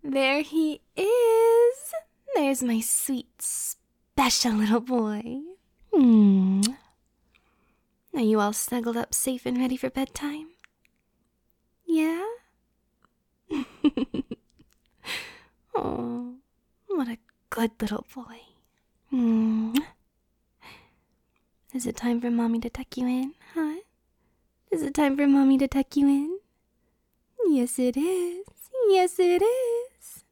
There he is. There's my sweet, special little boy. Are you all snuggled up safe and ready for bedtime? Yeah? Oh, what a good little boy. Is it time for Mommy to tuck you in, huh? Is it time for Mommy to tuck you in? Yes, it is. Yes, it is.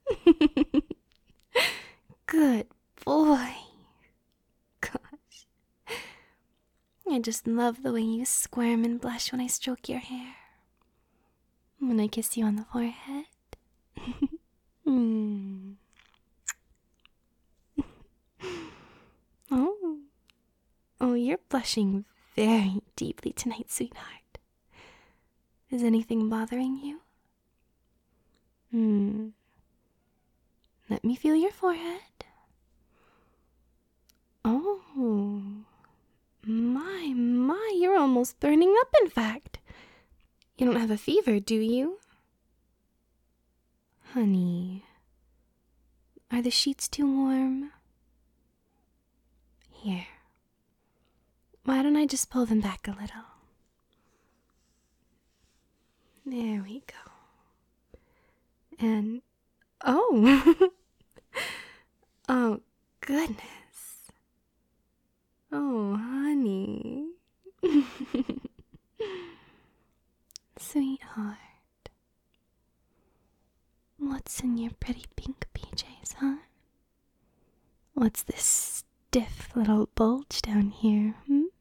Good boy. Gosh. I just love the way you squirm and blush when I stroke your hair. When I kiss you on the forehead. Oh. Oh, you're blushing very deeply tonight, sweetheart. Is anything bothering you? Let me feel your forehead. Oh, my, you're almost burning up, in fact. You don't have a fever, do you? Honey, are the sheets too warm? Here. Why don't I just pull them back a little? There we go. And, oh, oh, goodness. Oh, honey. Sweetheart. What's in your pretty pink PJs, huh? What's this stiff little bulge down here,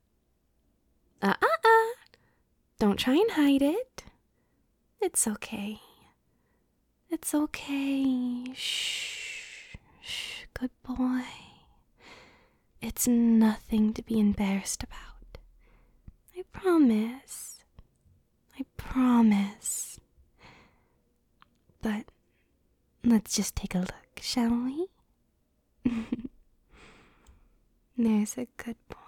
Don't try and hide it. It's okay. It's okay. Shh. Shh. Good boy. It's nothing to be embarrassed about. I promise. I promise. But let's just take a look, shall we? There's a good boy.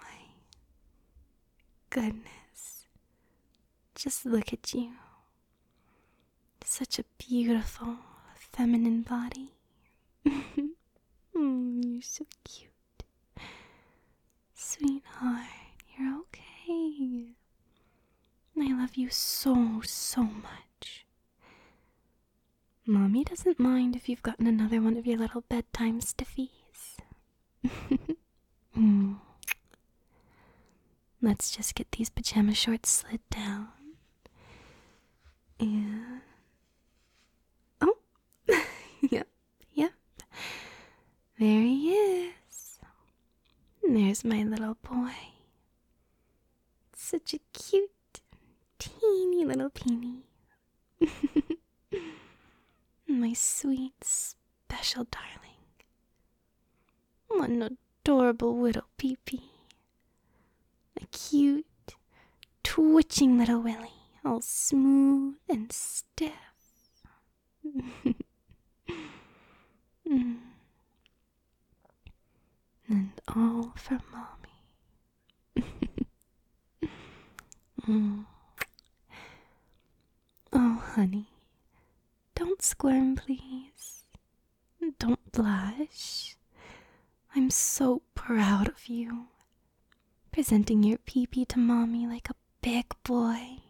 Goodness. Just look at you. Such a beautiful, feminine body. You're so cute. Sweetheart, you're okay. I love you so, so much. Mommy doesn't mind if you've gotten another one of your little bedtime stiffies. Let's just get these pajama shorts slid down. And... oh! Yep. There he is. There's my little boy. Such a cute, teeny little peenie. My sweet, special darling. What an adorable little pee-pee. A cute, twitching little willy, all smooth and stiff. And all for Mommy. Oh, honey, don't squirm, please. Don't blush. I'm so proud of you. Presenting your pee-pee to Mommy like a big boy.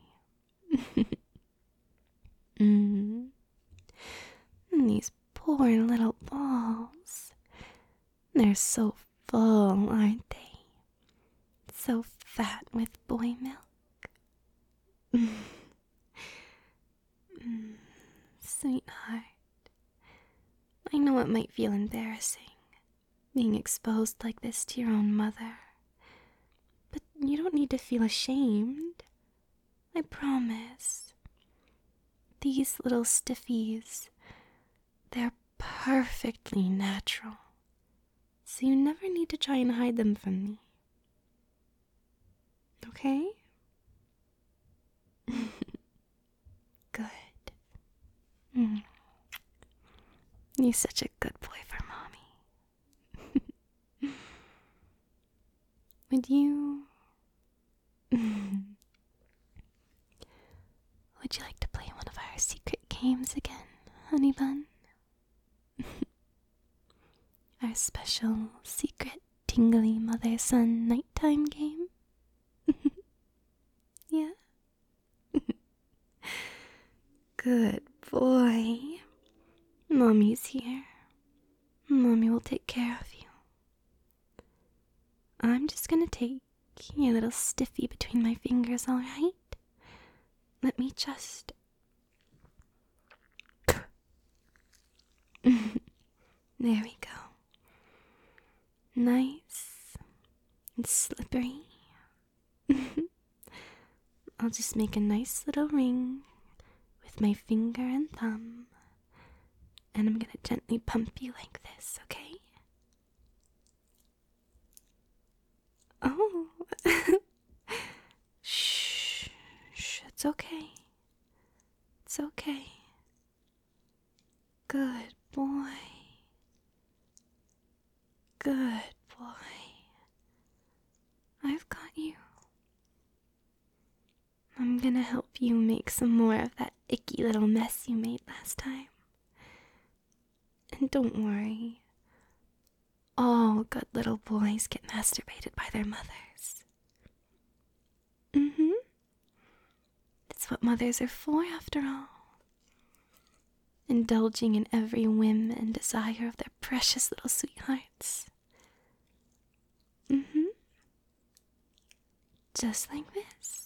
And these poor little balls. They're so full, aren't they? So fat with boy milk. Sweetheart, I know it might feel embarrassing, being exposed like this to your own mother. But you don't need to feel ashamed. I promise. These little stiffies, they're perfectly natural. So you never need to try and hide them from me. Okay? Good. You're such a good boy for Mommy. Would you... would you like to play one of our secret games again, honey bun? Our special, secret, tingly mother-son nighttime game? Yeah? Good boy. Mommy's here. Mommy will take care of you. I'm just gonna take your little stiffy between my fingers, alright? Let me just... There we go. Nice and slippery. I'll just make a nice little ring with my finger and thumb. And I'm gonna gently pump you like this, okay? Oh. Shh. Shh. It's okay. It's okay. Good boy. Good boy. I've got you. I'm gonna help you make some more of that icky little mess you made last time. And don't worry. All good little boys get masturbated by their mothers. Mm-hmm. It's what mothers are for, after all. Indulging in every whim and desire of their precious little sweethearts. Mm-hmm. Just like this.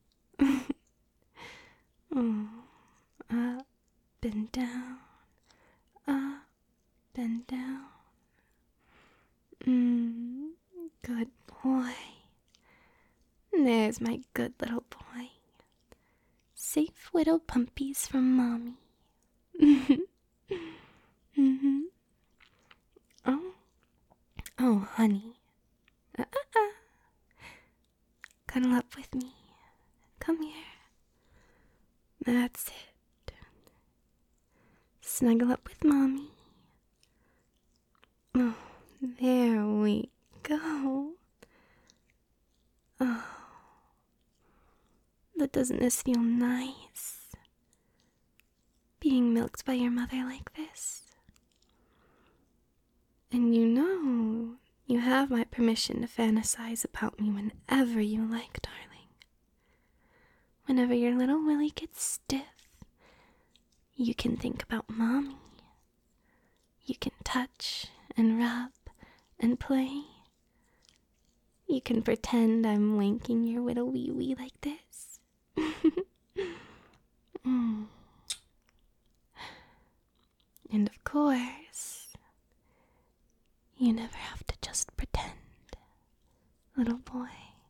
Oh, up and down, up and down. Good boy. There's my good little boy. Safe widow pumpies from Mommy. Mm-hmm. Oh, honey. Cuddle up with me. Come here. That's it. Snuggle up with Mommy. Oh, there we go. Oh, but doesn't this feel nice? Being milked by your mother like this. And you know, you have my permission to fantasize about me whenever you like, darling. Whenever your little willy gets stiff, you can think about Mommy. You can touch and rub and play. You can pretend I'm wanking your little wee-wee like this. And of course, you never have to just pretend, little boy.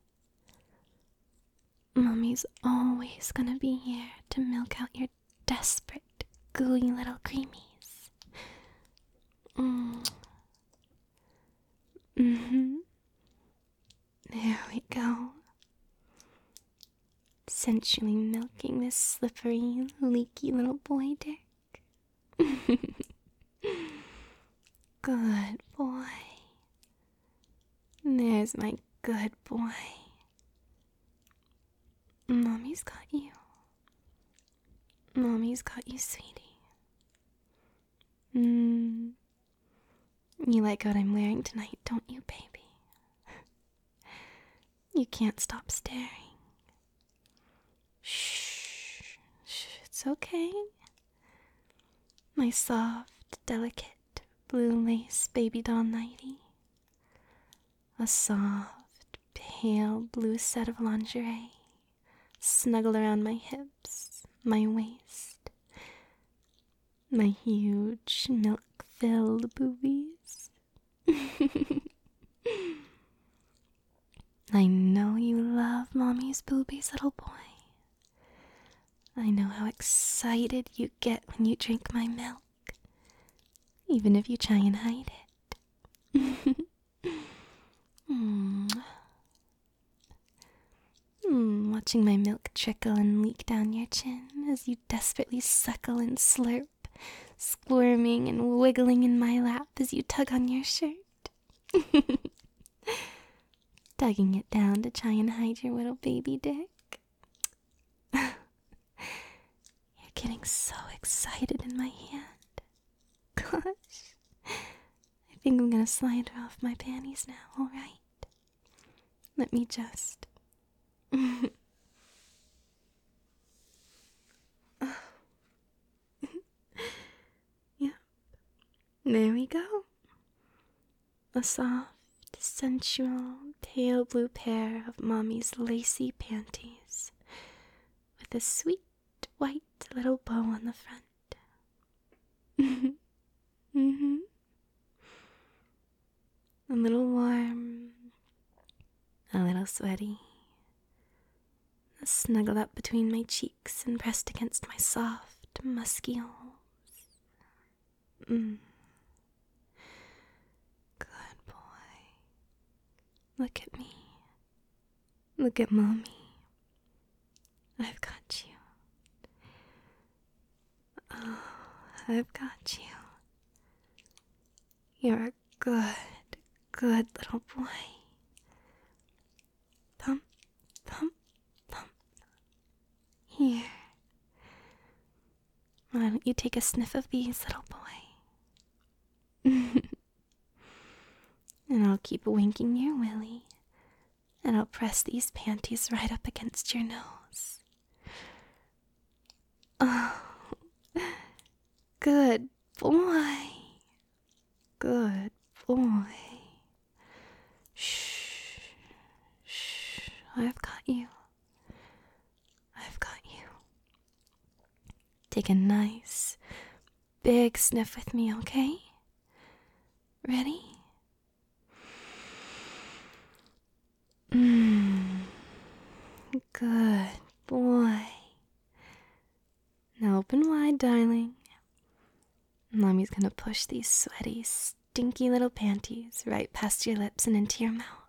Mommy's always gonna be here to milk out your desperate, gooey little creamies. There we go. Sensually milking this slippery, leaky little boy dick. Good boy. There's my good boy. Mommy's got you. Mommy's got you, sweetie. You like what I'm wearing tonight, don't you, baby? You can't stop staring. Shh. Shh, it's okay. My soft, delicate, blue lace baby doll nightie. A soft, pale blue set of lingerie snuggled around my hips, my waist, my huge milk-filled boobies. I know you love Mommy's boobies, little boy. I know how excited you get when you drink my milk, even if you try and hide it. Watching my milk trickle and leak down your chin as you desperately suckle and slurp, squirming and wiggling in my lap as you tug on your shirt. Tugging it down to try and hide your little baby dick. You're getting so excited in my hand. Gosh, I think I'm gonna slide her off my panties now, alright? Let me just. Yep. There we go. A soft, sensual, pale blue pair of Mommy's lacy panties with a sweet white little bow on the front. Mm-hmm. A little warm, a little sweaty, snuggled up between my cheeks and pressed against my soft, musky holes. Good boy. Look at me. Look at Mommy. I've got you. Oh, I've got you. You're a good, good little boy. Thump, thump, thump. Here. Why don't you take a sniff of these, little boy? And I'll keep winking your willy. And I'll press these panties right up against your nose. Oh, good boy. Good boy. Shh. Shh. I've got you. I've got you. Take a nice, big sniff with me, okay? Ready? Good boy. Now open wide, darling. Mommy's gonna push these sweaty, stinky little panties right past your lips and into your mouth.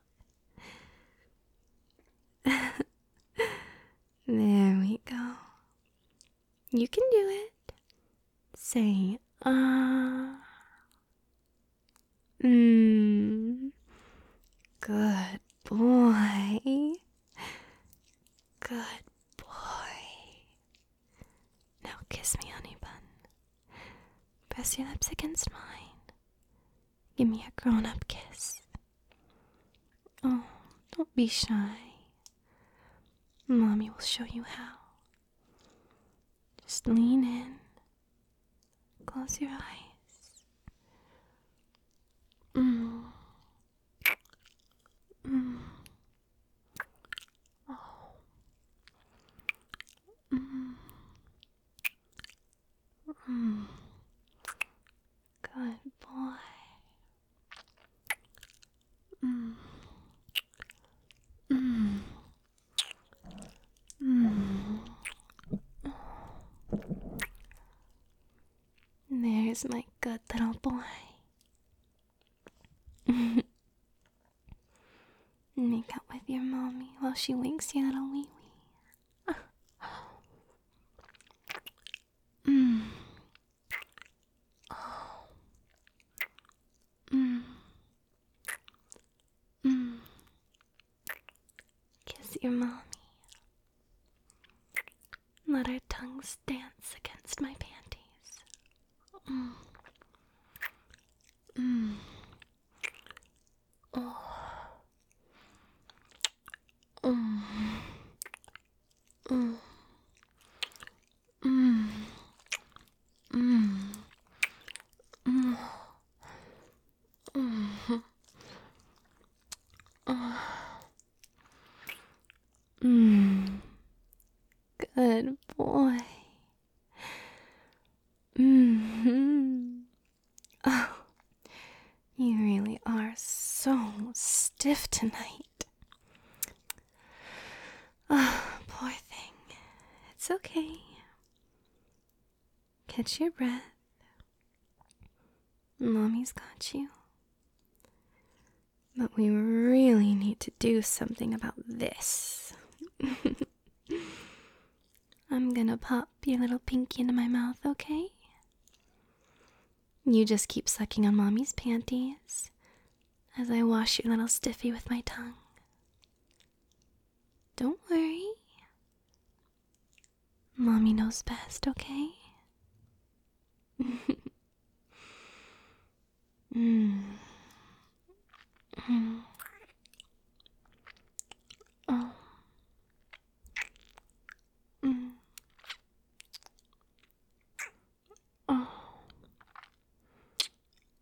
There we go. You can do it. Say, ah. Good boy. Good boy. Now kiss me, honey bun. Press your lips against mine. Give me a grown-up kiss. Oh, don't be shy. Mommy will show you how. Just lean in. Close your eyes. Oh. Good boy. There's my good little boy. Make out with your mommy while she winks your little wee wee. Kiss your mommy. Let our tongues dance against my panties. Good boy. Oh, you really are so stiff tonight. Oh, poor thing. It's okay. Catch your breath. Mommy's got you. But we really need to do something about this. I'm gonna pop your little pinky into my mouth, okay? You just keep sucking on Mommy's panties as I wash your little stiffy with my tongue. Don't worry. Mommy knows best, okay?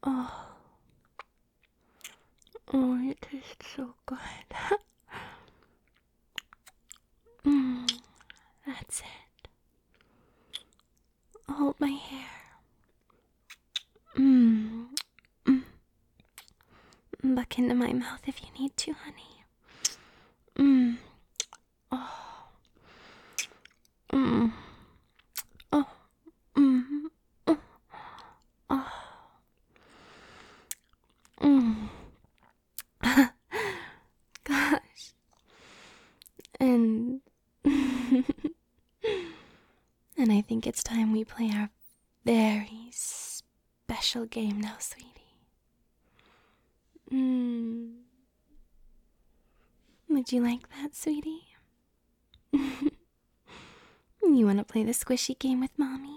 Oh. Oh, it tastes so good. That's it. Hold my hair. Buck into my mouth if you need to, honey. Oh. Oh. Oh. Oh. Gosh. And and I think it's time we play our very special game now, sweetie. Would you like that, sweetie? You want to play the squishy game with Mommy?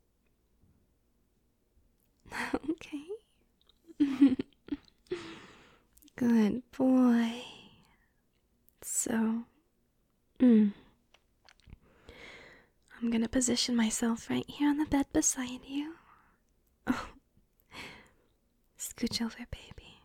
Okay. Good boy. So, I'm gonna position myself right here on the bed beside you. Oh. Scooch over, baby.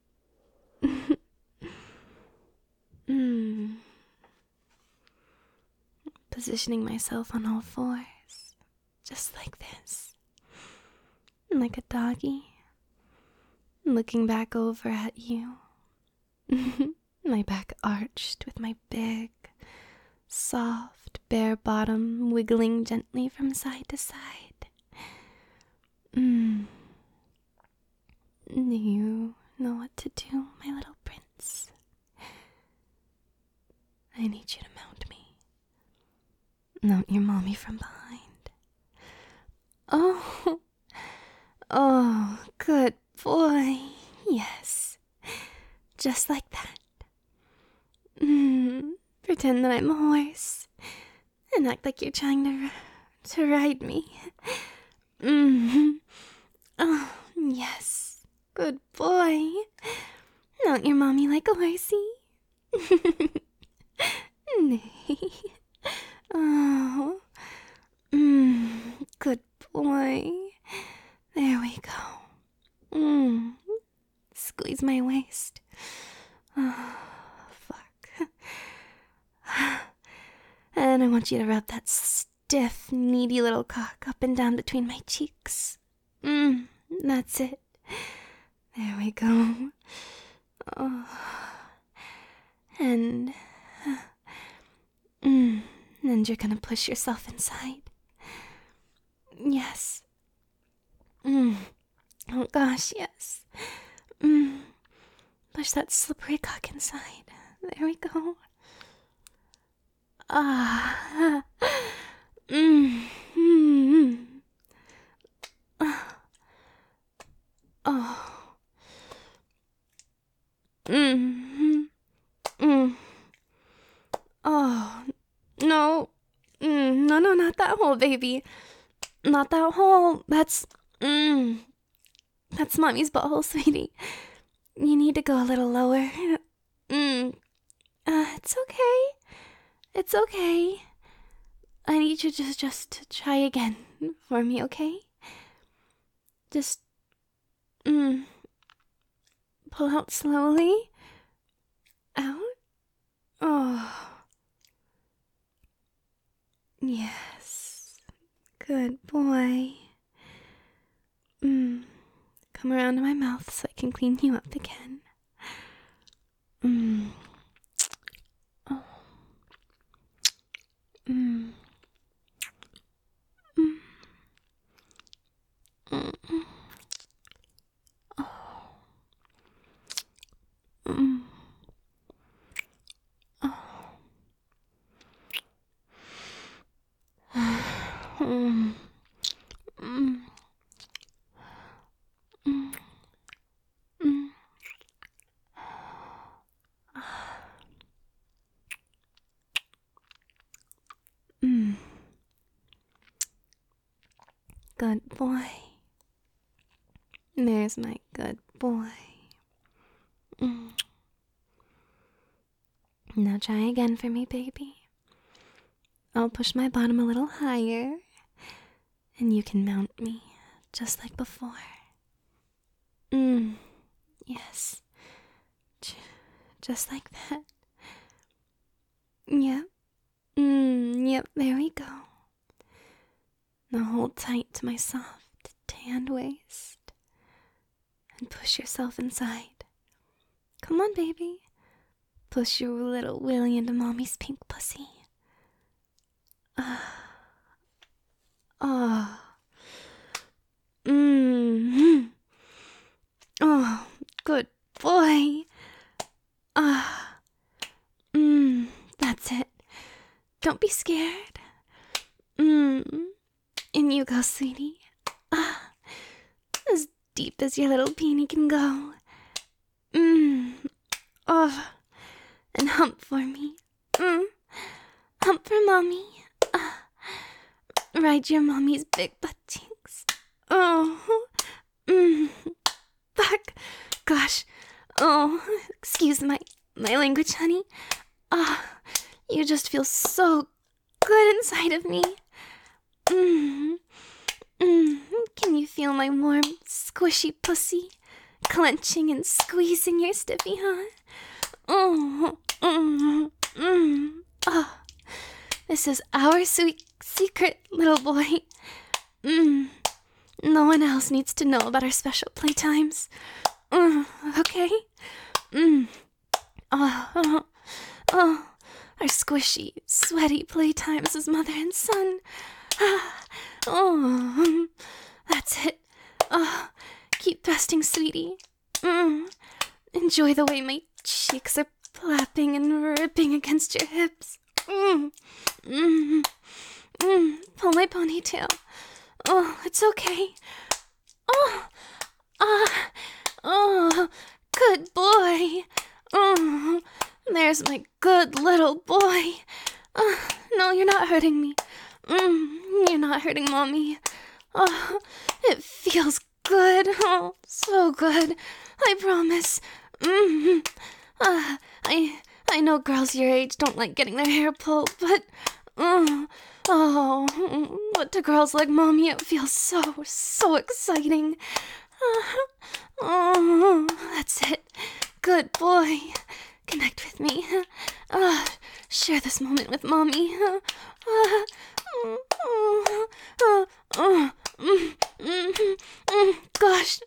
Positioning myself on all fours, just like this. Like a doggy. Looking back over at you. My back arched with my big, soft, bare bottom wiggling gently from side to side. Do you know what to do, my little prince? I need you to mount me. Mount your mommy from behind. Oh, oh, good boy. Yes, just like that. Pretend that I'm a horse and act like you're trying to ride me. Oh, yes. Good boy. Mount your mommy like a horsey. Oh. Good boy. There we go. Squeeze my waist. Oh, fuck. And I want you to rub that stiff, needy little cock up and down between my cheeks. That's it. There we go. Oh. And you're gonna push yourself inside. Yes. Oh gosh, yes. Push that slippery cock inside. There we go. Ah. Oh. Oh. No. No, not that hole, baby. Not that hole. That's Mommy's butthole, sweetie. You need to go a little lower. It's okay. It's okay. I need you to just try again for me, okay? Just, pull out slowly. Out. Oh. Yes. Good boy. Come around to my mouth so I can clean you up again. Oh. Good boy. There's my good boy. Now try again for me, baby. I'll push my bottom a little higher, and you can mount me just like before. Mm, yes. Just like that. Yep. Yep, there we go. Now hold tight to my soft, tanned waist. And push yourself inside. Come on, baby. Push your little willy into mommy's pink pussy. Mmm. Oh, good boy. That's it. Don't be scared. In you go, sweetie. As deep as your little peenie can go. And hump for me. Hump for mommy. Ride your mommy's big butt cheeks. Fuck. Gosh. Excuse my language, honey. You just feel so good inside of me. Can you feel my warm, squishy pussy clenching and squeezing your stiffy, huh? This is our sweet secret, little boy. No one else needs to know about our special playtimes. Okay? Our squishy, sweaty playtimes as mother and son. That's it. Keep thrusting, sweetie. Enjoy the way my cheeks are flapping and ripping against your hips. Pull my ponytail. It's okay. Good boy. There's my good little boy. No, you're not hurting me. You're not hurting mommy. It feels good. So good. I promise. I know girls your age don't like getting their hair pulled, but but to girls like mommy it feels so exciting. That's it. Good boy. Connect with me. Share this moment with mommy. Gosh.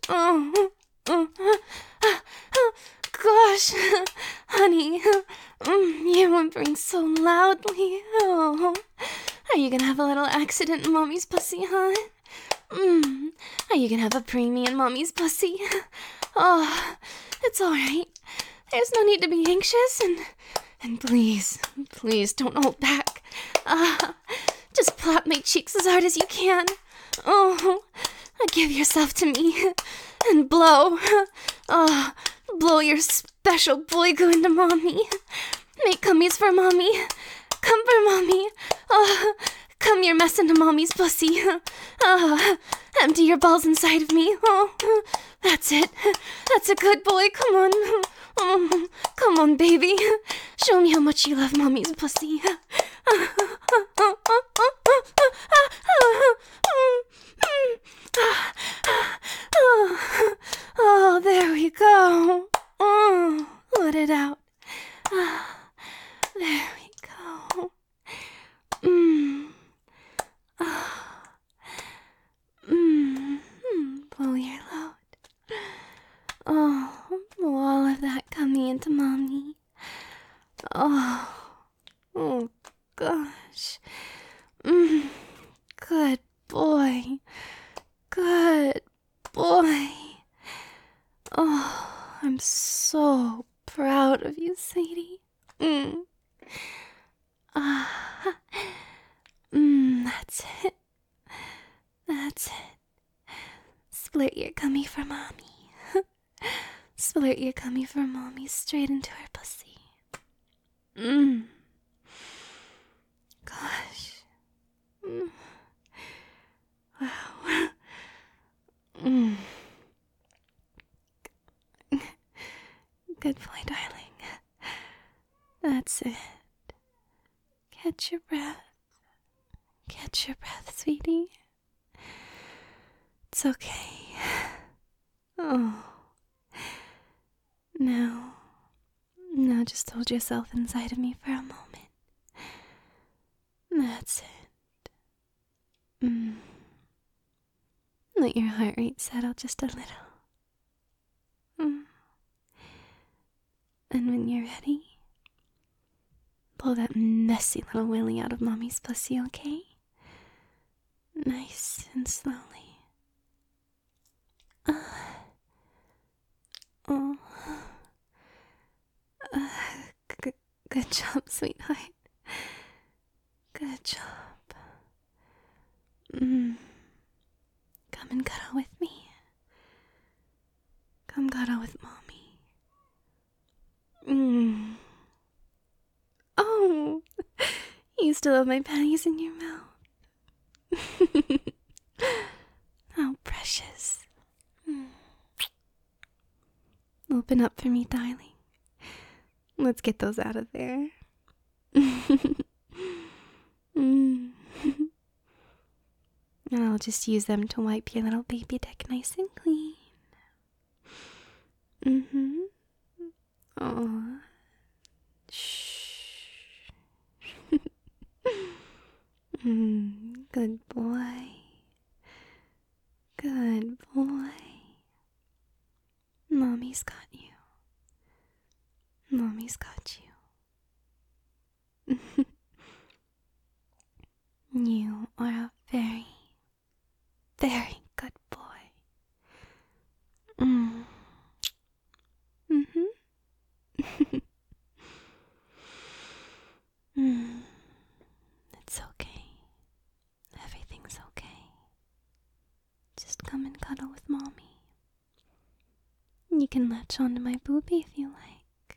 Gosh. Honey. You're whimpering so loudly. Are you gonna have a little accident in mommy's pussy, huh? Are you gonna have a preemie in mommy's pussy? It's alright. There's no need to be anxious, and please don't hold back. Just plop my cheeks as hard as you can. Give yourself to me, and blow. Blow your special boy goo into mommy. Make cummies for mommy. Come for mommy. Come your mess into mommy's pussy. Empty your balls inside of me. That's it. That's a good boy. Come on. Come on, baby. Show me how much you love mommy's pussy. There we go. Let it out. There we go. Blow your load. Blow all of that coming into mommy. Oh gosh. Good boy. Good boy. I'm so proud of you, Sadie. That's it. That's it. Split your gummy for mommy. Split your gummy for mommy straight into her pussy. Gosh. Wow. Good boy, darling. That's it. Catch your breath. Catch your breath, sweetie. It's okay. Now, now just hold yourself inside of me for a moment. That's it. Let your heart rate settle just a little. And when you're ready, pull that messy little willy out of Mommy's pussy, okay? Nice and slowly. Oh. Good job, sweetheart. Good job. Come and cuddle with me. Come cuddle with Mommy. Oh, you still have my panties in your mouth. How precious. Open up for me, darling. Let's get those out of there. And I'll just use them to wipe your little baby dick nice and clean. Oh. Shh. Good boy. Good boy. Mommy's got you. Mommy's got you. You are a very, very good boy. It's okay. Everything's okay. Just come and cuddle with Mommy. You can latch onto my boobie if you like.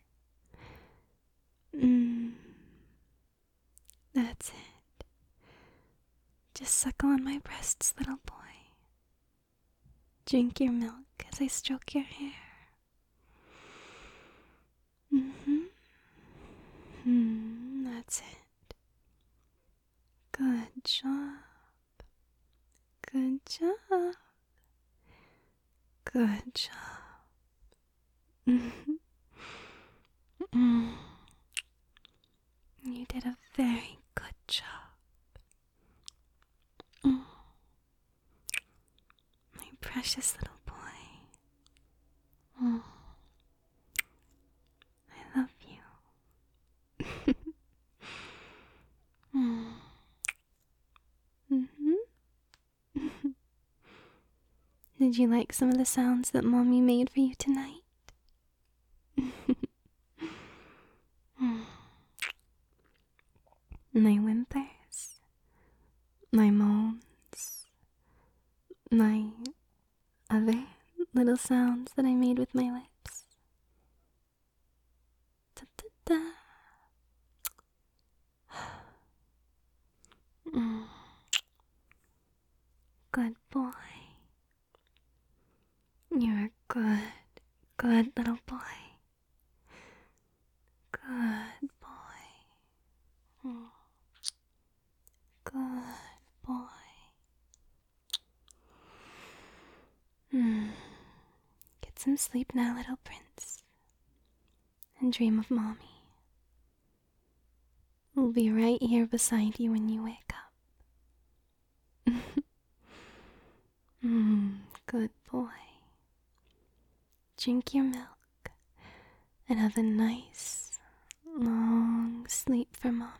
That's it. Just suckle on my breasts, little boy. Drink your milk as I stroke your hair. That's it. Good job. Good job. Good job. You did a very good job. My precious little boy. I love you. Did you like some of the sounds that Mommy made for you tonight? My whimpers, my moans, my other little sounds that I made with my lips. Da-da-da. Good boy. You're a good, good little boy. Good boy. Good boy. Get some sleep now, little prince. And dream of Mommy. We'll be right here beside you when you wake up. Good boy. Drink your milk and have a nice, long sleep for Mommy.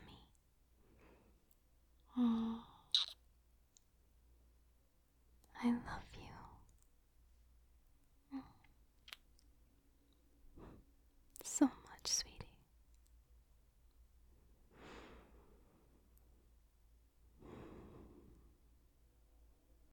I love you. So much, sweetie.